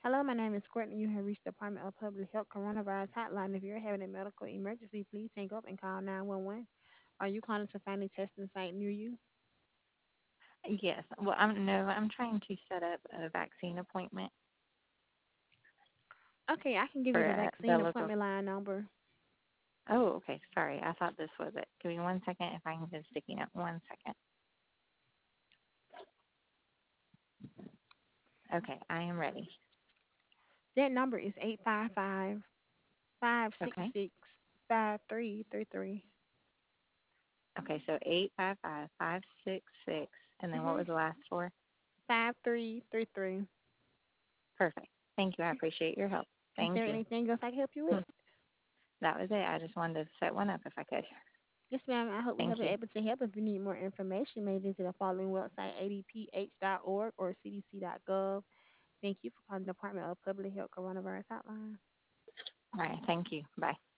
Hello, my name is Courtney. You have reached the Department of Public Health Coronavirus Hotline. If you're having a medical emergency, please hang up and call 911. Are you calling to find a testing site near you? Yes. Well, I'm trying to set up a vaccine appointment Okay, I can give you for the vaccine the local. appointment line number. Oh, okay. Sorry. I thought this was it. Give me 1 second if I can get a sticky note. 1 second. Okay, I am ready. That number is 855 five six Okay. six 5333. Okay, so 855-566, and then what Mhm. was the last four? 5333. Perfect. Thank you. I appreciate your help. Is Thank there you. anything else I can help you with? Hmm, That was it. I just wanted to set one up if I could. Yes, ma'am. I hope we have Thank been you. able to help. If you need more information, you may visit the following website, adph.org or cdc.gov. Thank you for calling the Department of Public Health Coronavirus Hotline. All right. Thank you. Bye.